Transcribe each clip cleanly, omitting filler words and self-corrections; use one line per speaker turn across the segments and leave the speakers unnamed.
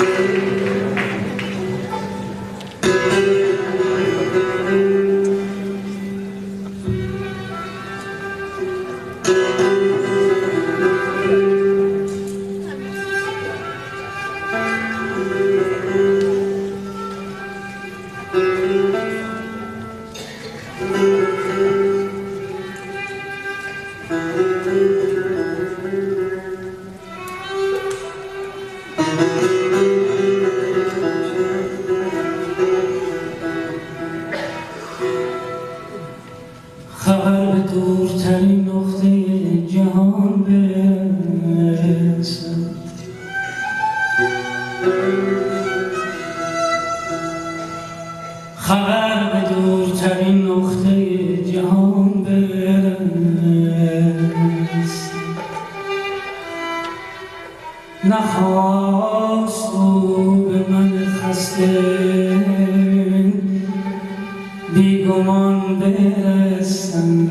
خبر به دورترین نقطه جهان برسد، خبر به دورترین نقطه جهان برسد. نخواست او به من خسته بیگمان برسم،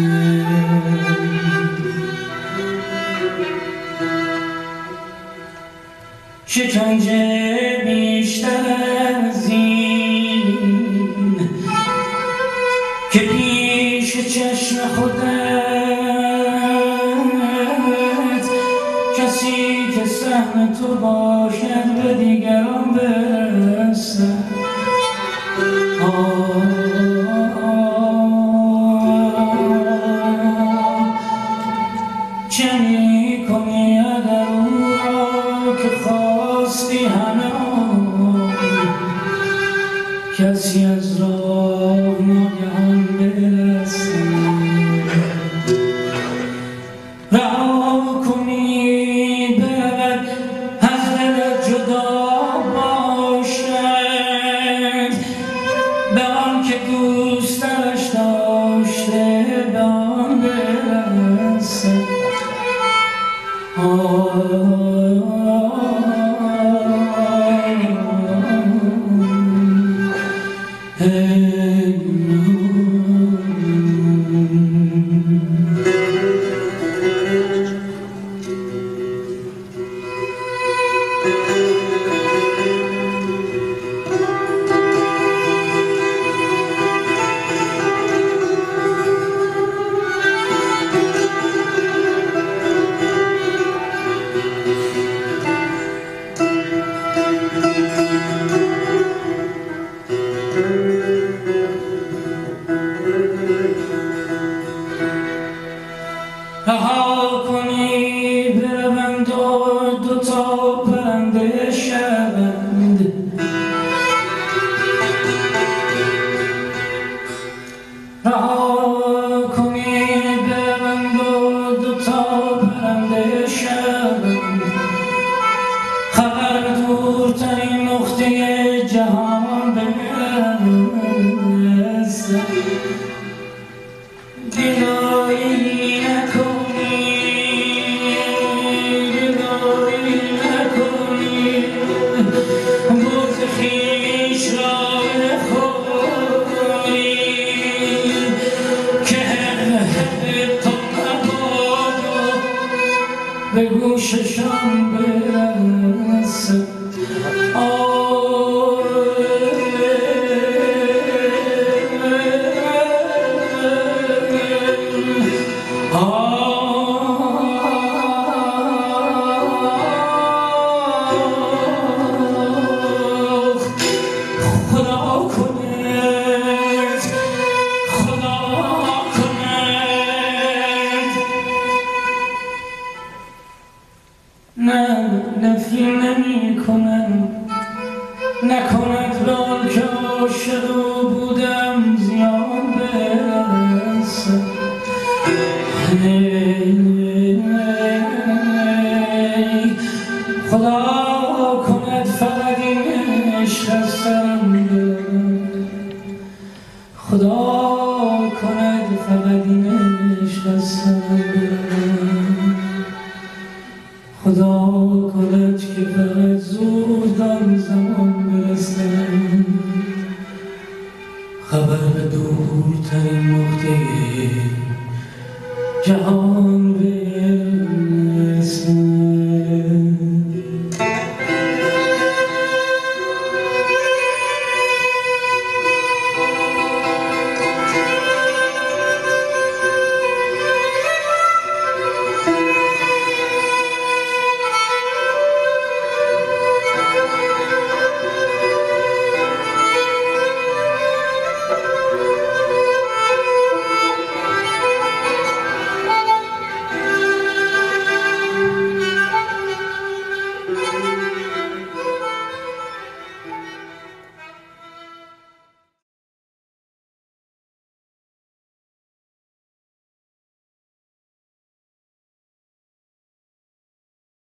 شکنجه بیشتر از این که پیش چشم خودت کسی که سهم تو باشد به دیگران برسد. چه می‌کنی اگر او را که خواستی هنوز کسی از راه ناگهان برسد؟ رها کنی برود از دلت جدا باشد، به آن که دوستش داشته به آن برسد. رها کنی بروند و دوتا پرنده شوند، رها کنی بروند و دوتا پرنده شوند، خبر به دورترین نقطه جهان برسد. گلایی نکنی، گلایی نکنی، بغض خویش را بخوری که حق تو مبادا به گوششان برسد. نفی نمی کنم، نکند به آن که عاشق او بودم زیان برسد. خدا کند فقط این عشق از سرم برد، خدا کند فقط این عشق از سرم برد، خدا کند که فقط زود آن زمان برسم. خبر به دورترین نقطه جهان